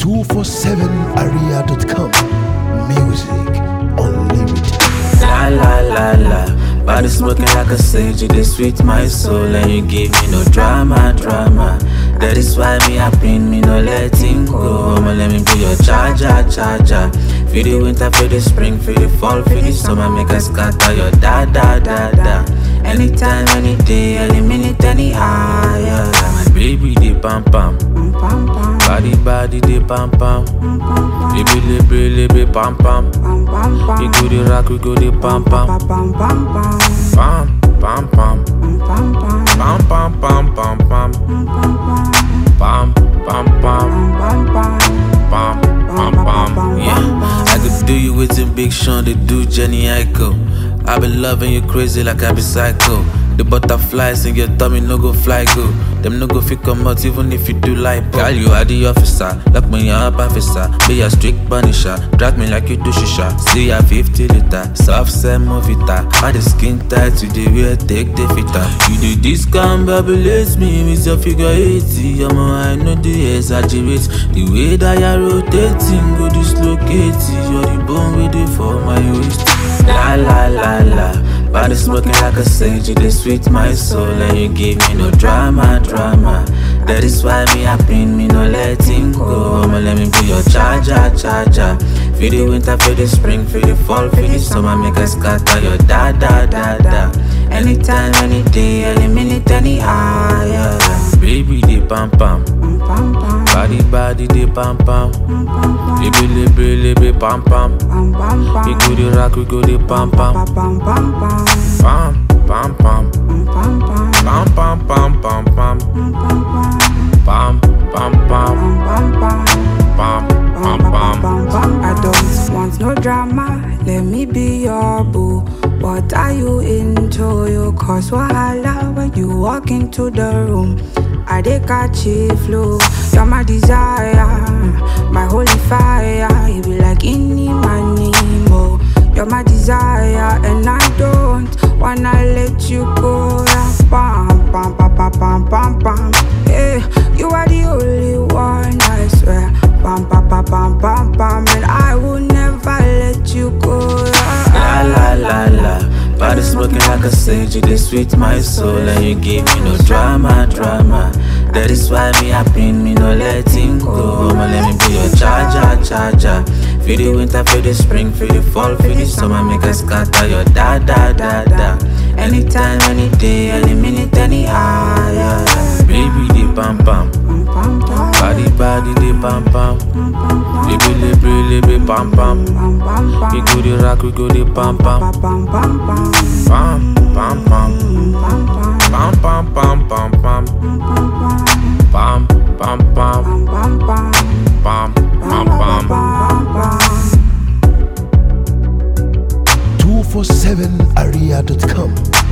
247area.com. Music unlimited. La la la la, body smoking like a sage, you dey sweet my soul and you give me no drama. That is why me happy, me no letting go. I'ma let me be your charger. Feel the winter, feel the spring, feel the fall, feel the summer, make us scatter your da. Anytime, any day, any minute, any hour. Yeah. My baby dey pam pam, body dey pam pam, baby pam pam. We go the rock, we go the pam pam, pam pam pam, pam pam pam pam pam, yeah. I could do you with some Big Sean, they do Jenny Aiko. I been loving you crazy like I be psycho. The butterflies in your tummy no go fly go. Them no go fit come out even if you do like girl, you are the officer, lock me up officer. Be a strict punisher, drag me like you do shisha. See ya 50 liter, soft sell movita. All the skin tight to the wear, take the fitter. You do this can babylate me with your figure 80. I know the exaggerate. The way that you're rotating, go dislocate. You're the bone with it for my waist. La la la la, body smoking like a sage, you dey sweet my soul and you give me no drama. That is why me happy, me no letting go. I'ma let me be your charger. Feel the winter, feel the spring, feel the fall, feel the summer, make us scatter your da. Anytime, any day, any minute, any hour. Yeah. Baby dey pam pam, body dey pam pam, baby pam pam. We go the rock, we go the pam pam, pam pam pam. I don't want no drama, let me be your boo. What are you into? You cause wahala when you walk into the room. I dey catch a flow. You're my desire, my holy fire. You be like any money more. You're my desire, and I don't wanna let you go. Yeah, pam pam pam pam pam pam. Yeah, you are the only one, I swear. Pam pam pam pam pam pam, and I will never let you go. Yeah. La la la, body smoking like a sage, you dey sweet my soul and you give me no drama. That is why me happy, me no letting go. I'ma let me be your charger. Feel the winter, feel the spring, feel the fall, feel the summer, make us scatter your da. Anytime, any day, any minute, any hour. Yeah. Baby dey pam pam, body dey pam pam, baby pam pam. We go the rock, we go the pam pam, pam pam pam. 247area.com.